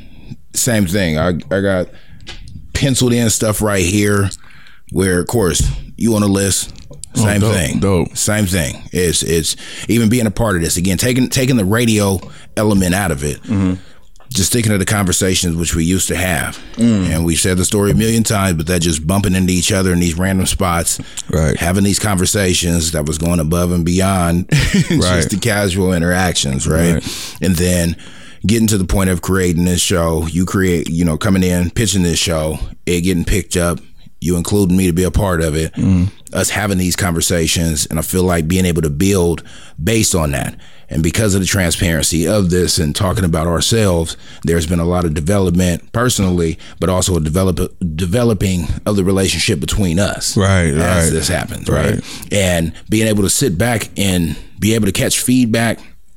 same thing. I I got penciled in stuff right here where of course you on the list. Same oh, dope, thing. Dope. Same thing. It's it's even being a part of this again, taking taking the radio element out of it, mm-hmm. just thinking of the conversations which we used to have, mm. and we've said the story a million times, but that just bumping into each other in these random spots, right? Having these conversations that was going above and beyond just right. the casual interactions, right? right? And then getting to the point of creating this show, you create, you know, coming in, pitching this show, it getting picked up. You including me to be a part of it, mm. us having these conversations, and I feel like being able to build based on that. And because of the transparency of this and talking about ourselves, there's been a lot of development personally, but also a develop, developing of the relationship between us. Right, as right. this happens, right. right? And being able to sit back and be able to catch feedback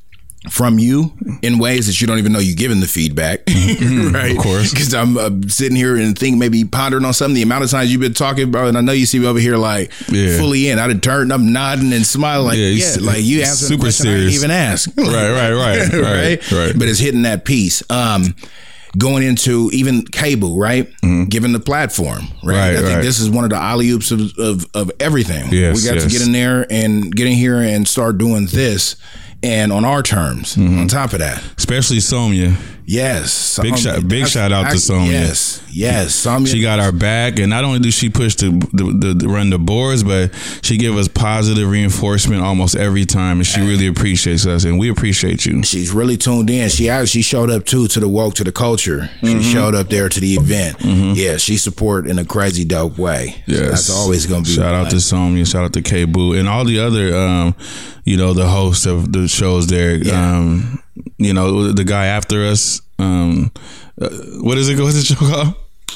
from you in ways that you don't even know you're giving the feedback, right? Of course. Because I'm uh, sitting here and think maybe pondering on something. The amount of times you've been talking about, and I know you see me over here like yeah. fully in. I'd have turned up, nodding and smiling like, yeah, yeah like you answered super a question serious. I didn't even ask. right, right, right, right, right, right. But it's hitting that piece. Um, going into even cable, right? Mm-hmm. Given the platform, right? right I think right. this is one of the alley-oops of, of, of everything. Yes, we got yes. to get in there and get in here and start doing this. And on our terms, mm-hmm. on top of that, especially Somia. Yes, big shout, big shout out I, to Somia. Yes, yes, Somia. She got our back, and not only do she push the, the, the, the run the boards, but she give us positive reinforcement almost every time, and she really appreciates us, and we appreciate you. She's really tuned in. She actually showed up too to the woke to the culture. She mm-hmm. showed up there to the event. Mm-hmm. Yeah, she support in a crazy dope way. Yes, so that's always gonna be. Shout out to Somia. Shout out to K Boo and all the other, um, you know, the hosts of the shows there. Yeah. Um, you know, the guy after us. Um, uh, what is it? What's the show called?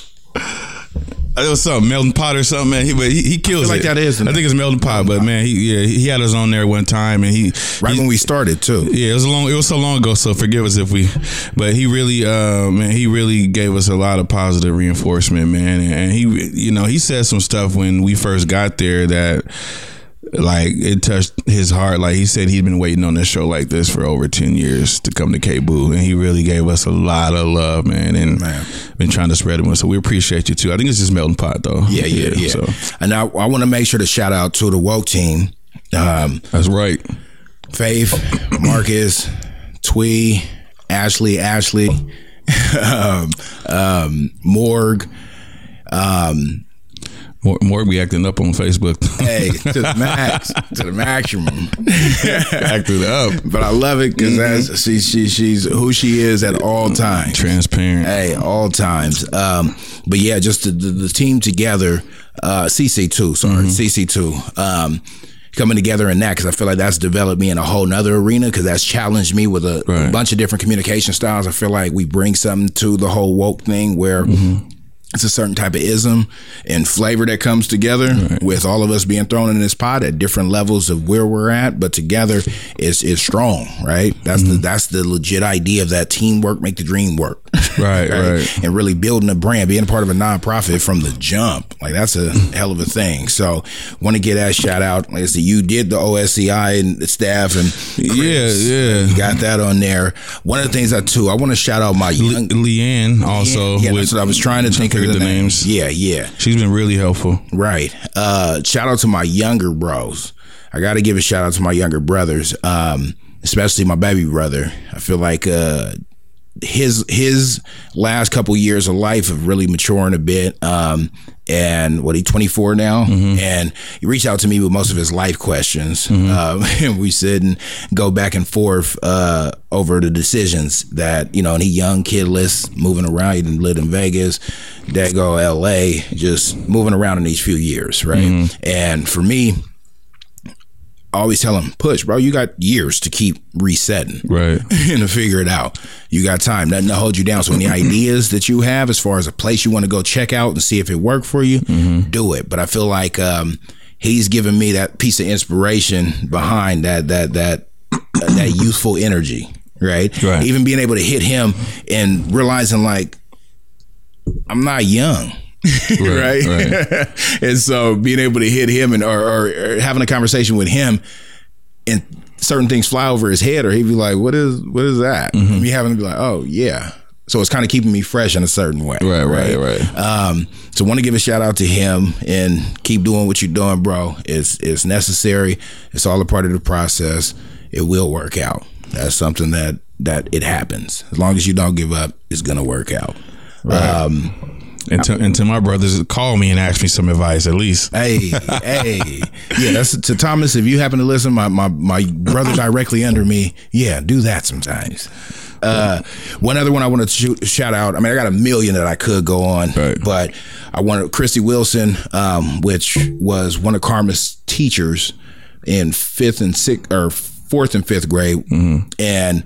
It was something Melton Pot or something, man. He but he, he kills I feel it. like that is. I think it's Melton Pot, but man, he yeah he had us on there one time, and he right he, when we started too. Yeah, it was a long. It was so long ago, so forgive us if we. But he really, uh, man, he really gave us a lot of positive reinforcement, man, and, and he, you know, he said some stuff when we first got there that. like it touched his heart. Like he said, he'd been waiting on a show like this for over ten years to come to K-Boo, and he really gave us a lot of love, man, and man. been trying to spread it. So we appreciate you too. I think it's just melting pot, though. Yeah, yeah, yeah. yeah. So. And I, I want to make sure to shout out to the woke team. Um, That's right. Faith, Marcus, Twee, Ashley, Ashley, um, um, Morg. Um, More, more be acting up on Facebook. Hey, to the max, to the maximum. Acting up, but I love it because mm-hmm. she, she, she's who she is at all times. Transparent. Hey, all times. Um, but yeah, just the, the, the team together. Uh, C C two, sorry, mm-hmm. C C two. Um, coming together in that because I feel like that's developed me in a whole nother arena because that's challenged me with a, right. a bunch of different communication styles. I feel like we bring something to the whole woke thing where. Mm-hmm. It's a certain type of ism and flavor that comes together right. with all of us being thrown in this pot at different levels of where we're at, but together is is strong, right? That's mm-hmm. the that's the legit idea of that teamwork make the dream work. Right, right, right. And really building a brand, being a part of a nonprofit from the jump. Like that's a hell of a thing. So want to get that shout out. Like I said, you did the O S C I and the staff and Chris, yeah, yeah. You got that on there. One of the things I too, I want to shout out my young Le- Leanne also. Yeah, yeah with, that's what I was trying to think of. The, the names. Yeah, yeah. She's been really helpful. Right. Uh, shout out to my younger bros. I got to give a shout out to my younger brothers, um, especially my baby brother. I feel like uh, his his last couple years of life of really maturing a bit. Um, and what, he twenty-four now? Mm-hmm. And he reached out to me with most of his life questions. Mm-hmm. Uh, and we sit and go back and forth uh, over the decisions that, you know, and he young, kidless, moving around. He done lived in Vegas, Dago, L A, just moving around in these few years, right? Mm-hmm. And for me, I always tell him, push, bro, you got years to keep resetting. Right. And to figure it out. You got time. Nothing to hold you down. So any ideas that you have as far as a place you want to go check out and see if it worked for you, mm-hmm. do it. But I feel like um, he's given me that piece of inspiration behind that that that uh, that youthful energy, right? Right. Even being able to hit him and realizing like, I'm not young. right, right. And so being able to hit him and or, or, or having a conversation with him and certain things fly over his head or he'd be like, what is what is that? Mm-hmm. And me having to be like, oh yeah. So it's kind of keeping me fresh in a certain way. Right, right, right. right. Um, so want to give a shout out to him and keep doing what you're doing, bro. It's it's necessary. It's all a part of the process. It will work out. That's something that that it happens. As long as you don't give up, it's gonna work out. Right. Um, And to, and to my brothers, call me and ask me some advice at least. Hey, hey. Yeah, that's to Thomas. If you happen to listen, my, my, my brother directly under me, yeah, do that sometimes. Uh, one other one I want to shoot, shout out. I mean, I got a million that I could go on, right. but I wanted Christy Wilson, um, which was one of Karma's teachers in fifth and sixth or fourth and fifth grade. Mm-hmm. And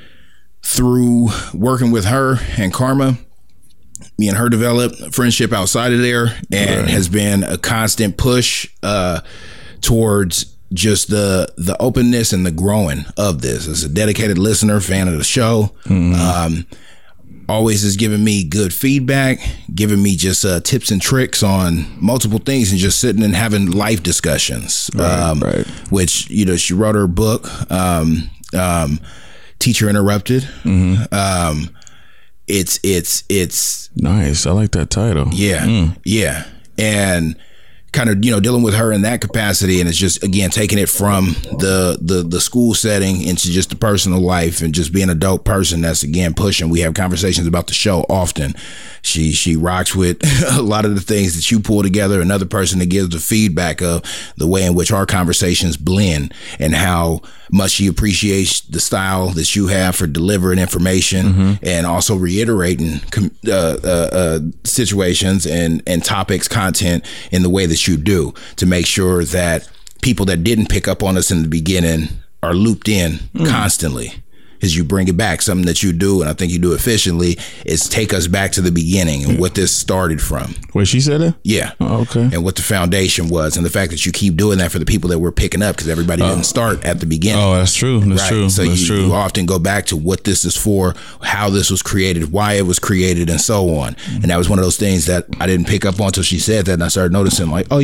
through working with her and Karma, me and her developed a friendship outside of there and right. has been a constant push uh, towards just the the openness and the growing of this. As a dedicated listener, fan of the show, mm-hmm. um, always has given me good feedback, giving me just uh, tips and tricks on multiple things and just sitting and having life discussions, right, um, right. which, you know, she wrote her book, um, um, Teacher Interrupted. Mm-hmm. Um, It's it's it's nice. I like that title. Yeah, mm. yeah, and kind of, you know, dealing with her in that capacity, and it's just again taking it from the the the school setting into just the personal life and just being a dope person. That's again pushing. We have conversations about the show often. She she rocks with a lot of the things that you pull together. Another person that gives the feedback of the way in which our conversations blend and how much she appreciates the style that you have for delivering information, mm-hmm. and also reiterating uh, uh, uh, situations and, and topics, content in the way that you do to make sure that people that didn't pick up on us in the beginning are looped in mm. constantly. As you bring it back, something that you do, and I think you do efficiently, is take us back to the beginning and what this started from. Where she said it? Yeah. Oh, okay. And what the foundation was, and the fact that you keep doing that for the people that we're picking up, because everybody uh, didn't start at the beginning. Oh, that's true. That's right? true. So that's you, true. you often go back to what this is for, how this was created, why it was created, and so on. Mm-hmm. And that was one of those things that I didn't pick up on until she said that, and I started noticing, like, oh yeah,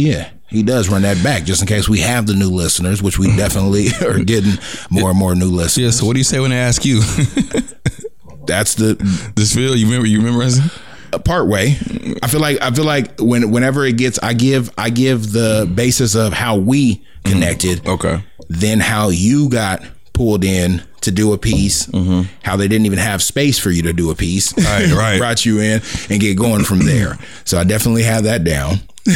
He does run that back just in case we have the new listeners, which we definitely are getting more and more new listeners. Yeah. So what do you say when they ask you? That's the this feel you remember you remember us? Part way. I feel like I feel like when whenever it gets, I give I give the basis of how we connected. Mm-hmm. Okay. Then how you got pulled in to do a piece. Mm-hmm. How they didn't even have space for you to do a piece. Right. Right. Brought you in and get going from there. So I definitely have that down.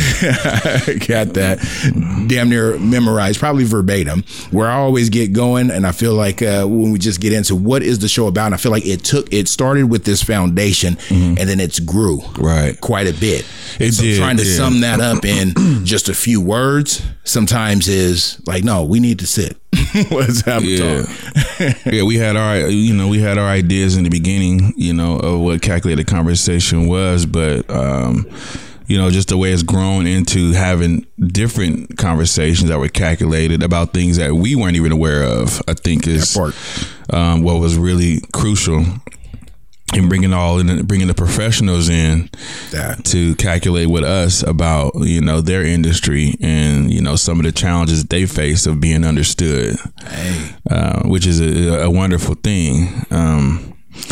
Got that damn near memorized, probably verbatim, where I always get going. And I feel like uh, when we just get into what is the show about, and I feel like it took it started with this foundation, mm-hmm. and then it's grew right quite a bit. It so did, trying to yeah. sum that up in just a few words sometimes is like, no, we need to sit. Let's have a yeah. talk. Yeah, we had our, you know, we had our ideas in the beginning, you know, of what Calculated Conversation was, but, um, you know, just the way it's grown into having different conversations that were calculated about things that we weren't even aware of, I think is um, what was really crucial in bringing all in, bringing the professionals in that. to calculate with us about, you know, their industry and, you know, some of the challenges that they face of being understood, hey. uh, which is a, a wonderful thing. Um,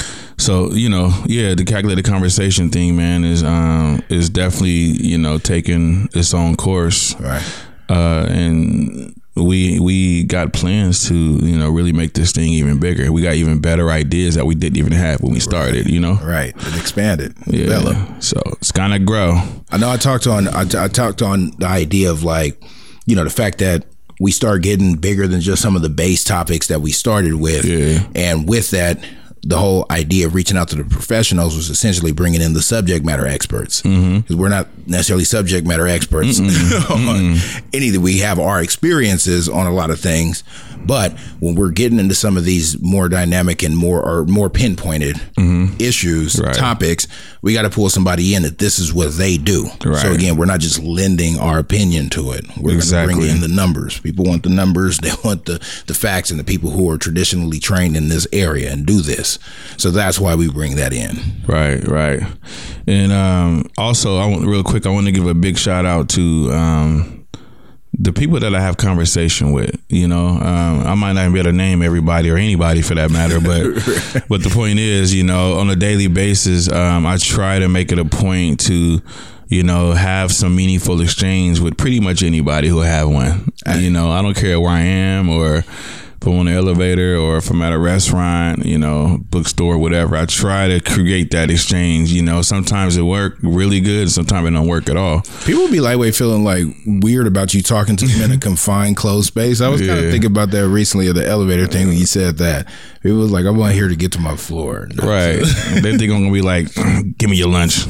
So, you know, yeah, the Calculated Conversation thing, man, is um, is definitely, you know, taking its own course. Right. Uh, and we we got plans to, you know, really make this thing even bigger. We got even better ideas that we didn't even have when we started, right. you know? Right. It expanded. Yeah. Developed. So it's gonna grow. I know I talked on, I, I talked on the idea of like, you know, the fact that we start getting bigger than just some of the base topics that we started with. Yeah. And with that, the whole idea of reaching out to the professionals was essentially bringing in the subject matter experts, because mm-hmm. we're not necessarily subject matter experts Mm-mm. on Mm-mm. any that we have our experiences on a lot of things. But when we're getting into some of these more dynamic and more or more pinpointed mm-hmm. issues, right. topics, we got to pull somebody in that this is what they do. Right. So again, we're not just lending our opinion to it. We're exactly. going to bring in the numbers. People want the numbers. They want the, the facts and the people who are traditionally trained in this area and do this. So that's why we bring that in. Right, right. And um, also, I want real quick, I want to give a big shout out to um, the people that I have conversation with. You know, um, I might not be able to name everybody or anybody for that matter, but but the point is, you know, on a daily basis, um, I try to make it a point to, you know, have some meaningful exchange with pretty much anybody who have one. You know, I don't care where I am or if I'm on the elevator or if I'm at a restaurant, you know, bookstore, whatever. I try to create that exchange. You know, sometimes it work really good. Sometimes it don't work at all. People be lightweight feeling like weird about you talking to them in a confined, closed space. I was yeah. kind of thinking about that recently at the elevator thing when you said that. People was like, I'm not here to get to my floor. No. Right. They think I'm going to be like, give me your lunch.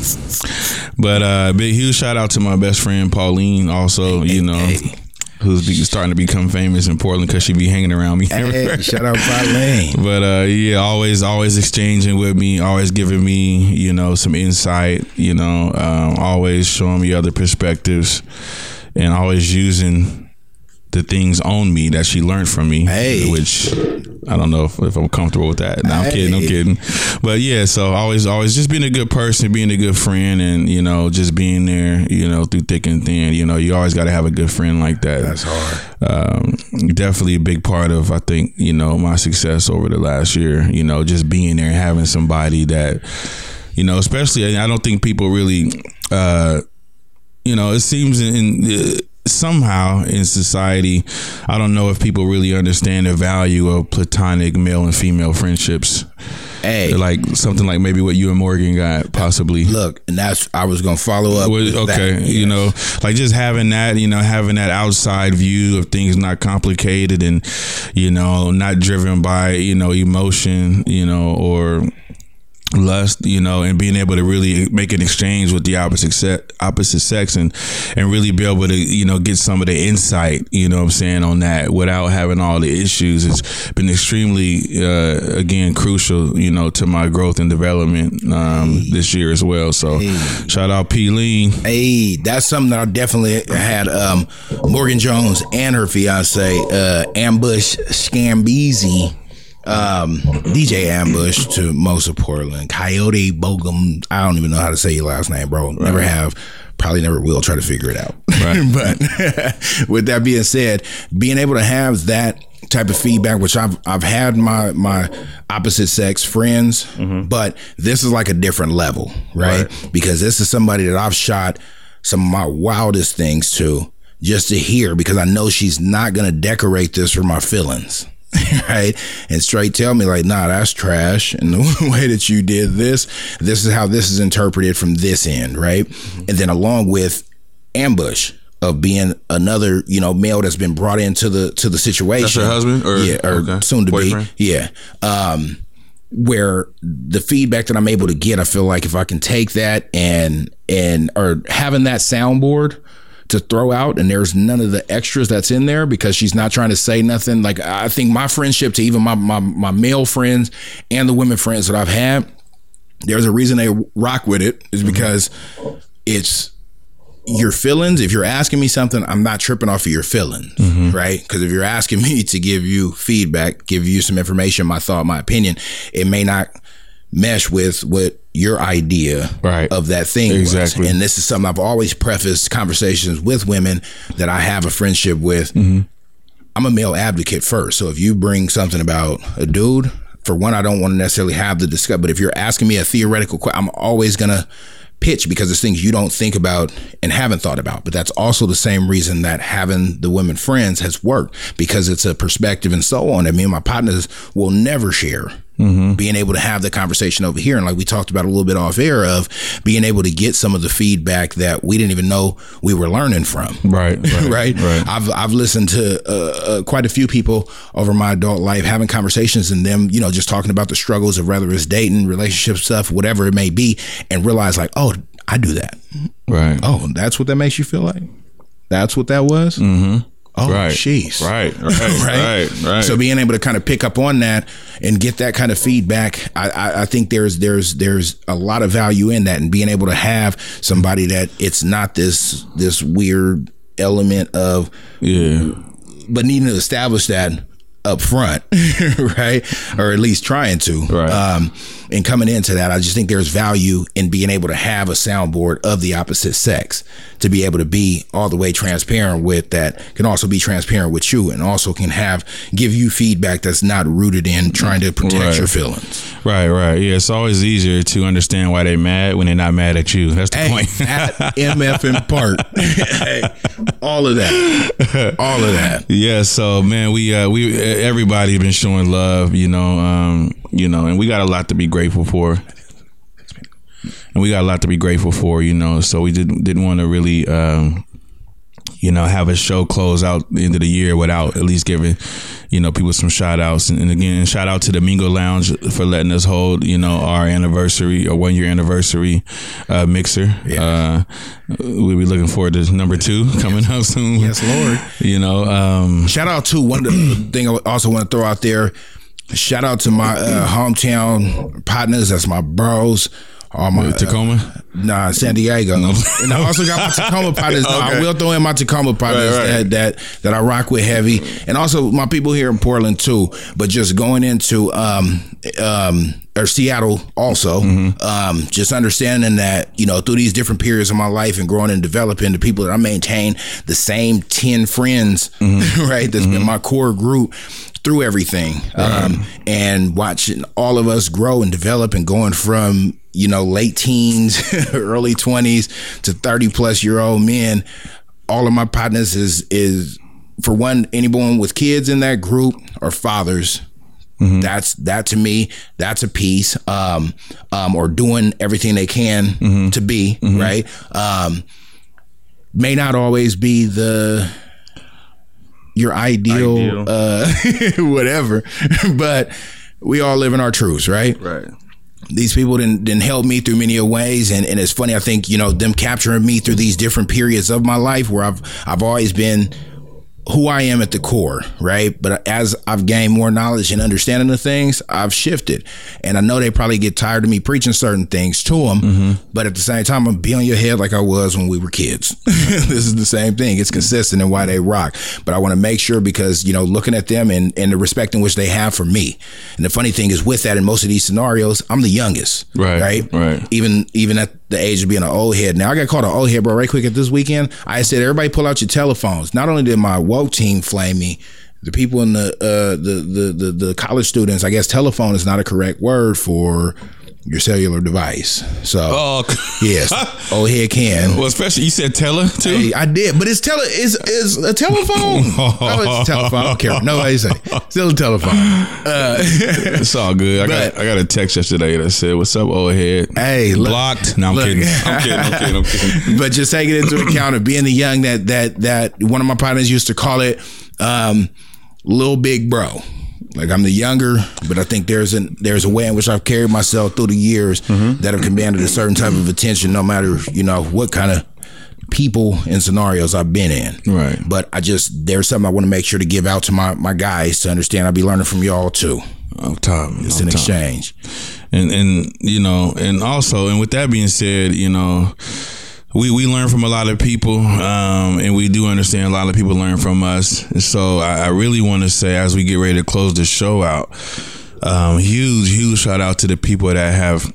But uh, big, huge shout out to my best friend, Pauline, also, hey, you know. Hey. Who's be, starting to become famous in Portland because she be hanging around me. Hey, shout out Pauline. But uh, yeah, always, always exchanging with me, always giving me, you know, some insight, you know, um, always showing me other perspectives and always using the things on me that she learned from me, hey. which I don't know if, if I'm comfortable with that. No, I'm hey. kidding, I'm kidding. But yeah, so always, always just being a good person, being a good friend, and, you know, just being there, you know, through thick and thin. You know, you always got to have a good friend like that. That's hard. Um, definitely a big part of, I think, you know, my success over the last year, you know, just being there and having somebody that, you know, especially, I don't think people really, uh, you know, it seems in, in somehow in society, I don't know if people really understand the value of platonic male and female friendships. Hey, like something like maybe what you and Morgan got, possibly. Look, and that's I was gonna follow up. With okay, that. you know, like just having that, you know, having that outside view of things not complicated and, you know, not driven by, you know, emotion, you know, or lust, you know, and being able to really make an exchange with the opposite sex, opposite sex and and really be able to, you know, get some of the insight, you know what I'm saying, on that without having all the issues. It's been extremely, uh, again, crucial, you know, to my growth and development um, hey. this year as well. So hey. shout out P. Lean. Hey, that's something that I definitely had um, Morgan Jones and her fiance, uh, Ambush Scambeezy, Um, D J Ambush to Mosa Portland, Coyote Bogum. I don't even know how to say your last name, bro. Right. Never have, probably never will. Try to figure it out. Right. But with that being said, being able to have that type of feedback, which I've I've had my my opposite sex friends, mm-hmm. but this is like a different level, right? right? Because this is somebody that I've shot some of my wildest things to, just to hear, because I know she's not gonna decorate this for my feelings. Right, and straight tell me like, nah, that's trash, and the way that you did this, this is how this is interpreted from this end, right? Mm-hmm. And then along with Ambush of being another, you know, male that's been brought into the to the situation. That's your husband, or yeah, or okay. soon to Boyfriend? be, yeah. Um, where the feedback that I'm able to get, I feel like if I can take that and and or having that soundboard to throw out, and there's none of the extras that's in there because she's not trying to say nothing. Like, I think my friendship to even my, my, my male friends and the women friends that I've had, there's a reason they rock with it, is because mm-hmm. it's your feelings. If you're asking me something, I'm not tripping off of your feelings, mm-hmm. right? Because if you're asking me to give you feedback, give you some information, my thought, my opinion, it may not mesh with what your idea right. of that thing exactly. was. And this is something I've always prefaced conversations with women that I have a friendship with. Mm-hmm. I'm a male advocate first. So if you bring something about a dude, for one, I don't want to necessarily have the discuss, but if you're asking me a theoretical question, I'm always going to pitch, because it's things you don't think about and haven't thought about. But that's also the same reason that having the women friends has worked, because it's a perspective and so on that me and my partners will never share. Mm-hmm. Being able to have the conversation over here, and like we talked about a little bit off air, of being able to get some of the feedback that we didn't even know we were learning from. Right, right, right. right. I've I've listened to uh, uh, quite a few people over my adult life having conversations, and them, you know, just talking about the struggles of whether it's dating, relationship stuff, whatever it may be, and realize like, oh, I do that. Right. Oh, that's what that makes you feel like. That's what that was. Mm-hmm. Oh, right. jeez. Right, right, right, right, right. So being able to kind of pick up on that and get that kind of feedback, I, I, I think there's there's there's a lot of value in that, and being able to have somebody that it's not this this weird element of, yeah, but needing to establish that up front, right? Or at least trying to. Right. Um, and coming into that, I just think there's value in being able to have a soundboard of the opposite sex, to be able to be all the way transparent with that, can also be transparent with you, and also can have, give you feedback that's not rooted in trying to protect right. your feelings. Right, right. Yeah, it's always easier to understand why they're mad when they're not mad at you. That's the hey, point. At M F in part. Hey, all of that. All of that. Yeah, so man, we uh we everybody's been showing love, you know, um, you know, and we got a lot to be grateful for. And we got a lot to be grateful for, you know, so we didn't didn't want to really um you know, have a show close out the end of the year without at least giving, you know, people some shout outs. And, and again, shout out to the Mingo Lounge for letting us hold, you know, our anniversary or one year anniversary uh, mixer. Yeah. Uh, we'll be looking forward to number two coming up soon. Yes, Lord. You know, um, shout out to one thing I also want to throw out there. Shout out to my uh, hometown partners. That's my bros. All my, Tacoma? Uh, nah, San Diego. No. And I also got my Tacoma partners. Okay. I will throw in my Tacoma partners right, right. That, that that I rock with heavy. And also my people here in Portland too. But just going into um um or Seattle also, mm-hmm. um, just understanding that, you know, through these different periods of my life and growing and developing, the people that I maintain the same ten friends, mm-hmm. right? That's mm-hmm. been my core group through everything. Right. Um, and watching all of us grow and develop, and going from, you know, late teens, early twenties to thirty plus year old men. All of my partners is, is for one, anyone with kids in that group or fathers. Mm-hmm. That's that to me, that's a piece, um, um, or doing everything they can mm-hmm. to be, mm-hmm. right. Um, may not always be the, your ideal, ideal. Uh, whatever, but we all live in our truths, right? Right. These people didn't, didn't help me through many ways. And, and it's funny, I think, you know, them capturing me through these different periods of my life where I've, I've always been who I am at the core, right? But as I've gained more knowledge and understanding of things, I've shifted. And I know they probably get tired of me preaching certain things to them, mm-hmm. but at the same time, I'm be on your head like I was when we were kids. This is the same thing. It's consistent in why they rock. But I want to make sure because, you know, looking at them and, and the respect in which they have for me. And the funny thing is with that, in most of these scenarios, I'm the youngest, right? Right. Right. Even, even at the age of being an old head. Now I got called an old head, bro, right quick at this weekend. I said, everybody pull out your telephones. Not only did my woke team flame me, the people in the, uh, the, the, the, the college students, I guess telephone is not a correct word for your cellular device. So, oh, yes, old head can. Well, especially you said tele too. Hey, I did, but it's tele is is a telephone. Oh, it's a telephone. I don't care. No, I say still a telephone. Uh, it's all good. I but, got I got a text yesterday that said, "What's up, old head?" Hey, look, blocked. No, I'm look. kidding. I'm kidding. I'm kidding. I'm kidding. But just taking it into account of being the young that that that one of my partners used to call it, um, "Little Big Bro." Like I'm the younger, but I think there's an there's a way in which I've carried myself through the years mm-hmm. that have commanded a certain type of attention, no matter, you know, what kind of people and scenarios I've been in. Right. But I just there's something I want to make sure to give out to my my guys to understand. I'll be learning from y'all too. Up top, it's an exchange. And and you know, and also, and with that being said, you know. We we learn from a lot of people, um, and we do understand a lot of people learn from us. So I, I really want to say, as we get ready to close the show out, um, huge, huge shout out to the people that have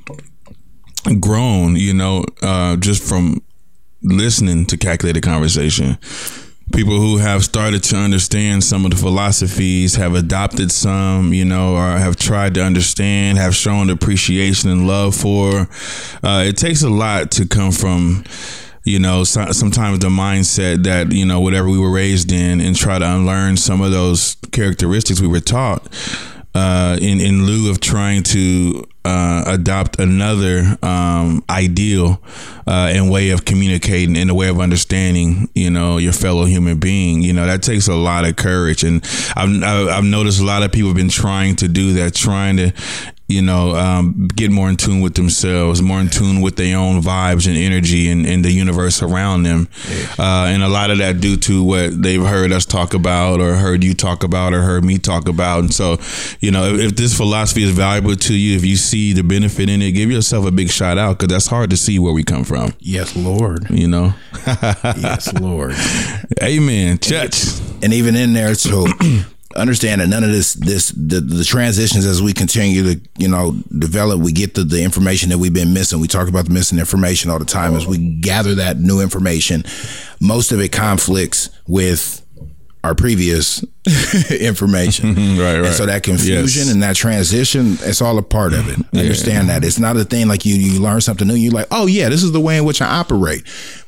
grown, you know, uh, just from listening to Calculated Conversation. People who have started to understand some of the philosophies, have adopted some, you know, or have tried to understand, have shown appreciation and love for. Uh, it takes a lot to come from, you know, so, sometimes the mindset that, you know, whatever we were raised in and try to unlearn some of those characteristics we were taught uh, in, in lieu of trying to uh, adopt another um, ideal uh, and way of communicating and a way of understanding, you know, your fellow human being. You know, that takes a lot of courage. And I've, I've noticed a lot of people have been trying to do that, trying to, you know, um, get more in tune with themselves, more in tune with their own vibes and energy and, and the universe around them. Yeah. Uh, and a lot of that due to what they've heard us talk about or heard you talk about or heard me talk about. And so, you know, if, if this philosophy is valuable to you, if you see the benefit in it, give yourself a big shout out, because that's hard to see where we come from. Yes, Lord. You know? Yes, Lord. Amen. Church. And even in there, so... understand that none of this, this the, the transitions as we continue to, you know, develop, we get the, the information that we've been missing. We talk about the missing information all the time. As we gather that new information, most of it conflicts with our previous information. Right, right. And so that confusion yes. and that transition, it's all a part of it. Yeah. Understand that. It's not a thing like you, you learn something new. You're like, oh yeah, this is the way in which I operate.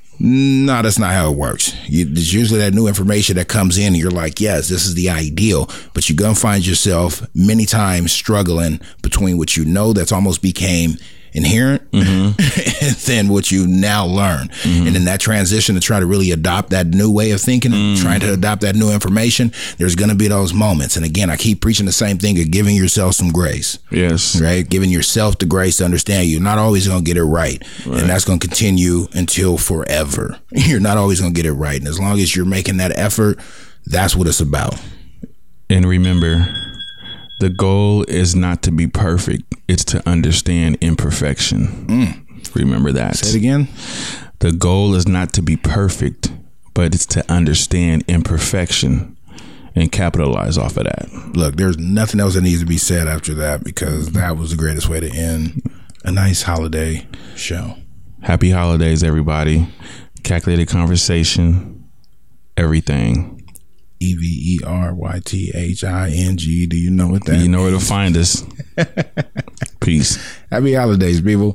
No, that's not how it works. You, there's usually that new information that comes in and you're like, yes, this is the ideal, but you're going to find yourself many times struggling between what you know that's almost became inherent mm-hmm. and then what you now learn. Mm-hmm. And in that transition to try to really adopt that new way of thinking, mm-hmm. trying to adopt that new information, there's going to be those moments. And again, I keep preaching the same thing of giving yourself some grace. Yes. Right? Giving yourself the grace to understand you're not always going to get it right. right. And that's going to continue until forever. You're not always going to get it right. And as long as you're making that effort, that's what it's about. And remember, the goal is not to be perfect. It's to understand imperfection. Mm. Remember that. Say it again. The goal is not to be perfect, but it's to understand imperfection and capitalize off of that. Look, there's nothing else that needs to be said after that, because that was the greatest way to end a nice holiday show. Happy holidays, everybody. Calculated Conversation. Everything. E V E R Y T H I N G. Do you know what that means? You know where to find us. Peace. Happy holidays, people.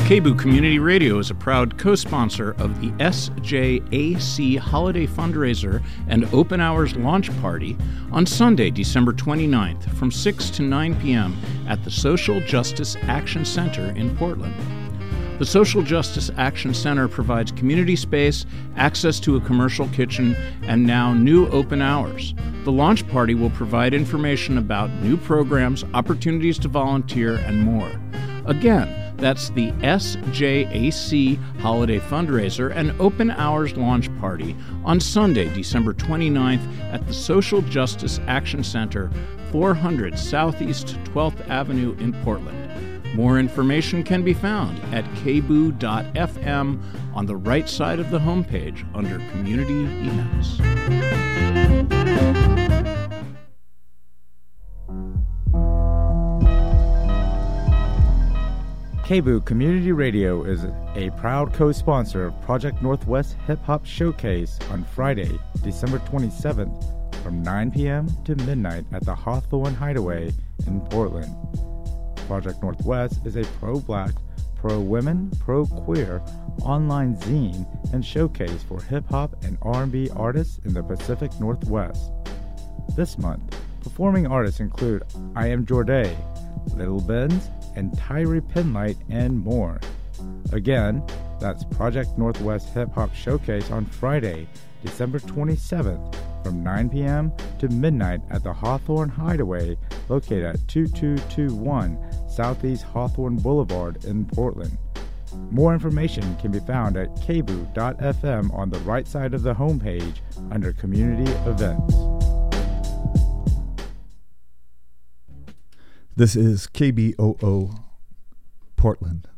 K B O O Community Radio is a proud co-sponsor of the S J A C Holiday Fundraiser and Open Hours Launch Party on Sunday, December twenty-ninth from six to nine p.m. at the Social Justice Action Center in Portland. The Social Justice Action Center provides community space, access to a commercial kitchen, and now new open hours. The launch party will provide information about new programs, opportunities to volunteer, and more. Again, that's the S J A C Holiday Fundraiser and Open Hours Launch Party on Sunday, December twenty-ninth at the Social Justice Action Center, four hundred Southeast twelfth Avenue in Portland. More information can be found at k b o o dot f m on the right side of the homepage under Community Events. K B O O Community Radio is a proud co-sponsor of Project Northwest Hip Hop Showcase on Friday, December twenty-seventh from nine p.m. to midnight at the Hawthorne Hideaway in Portland. Project Northwest is a pro-black, pro-women, pro-queer online zine and showcase for hip-hop and R and B artists in the Pacific Northwest. This month, performing artists include I Am Jorday, Little Benz, and Tyree Penlight, and more. Again, that's Project Northwest Hip Hop Showcase on Friday, December twenty-seventh from nine p.m. to midnight at the Hawthorne Hideaway located at two two two one Southeast Hawthorne Boulevard in Portland. More information can be found at k b o o dot f m on the right side of the homepage under Community Events. This is K B O O Portland.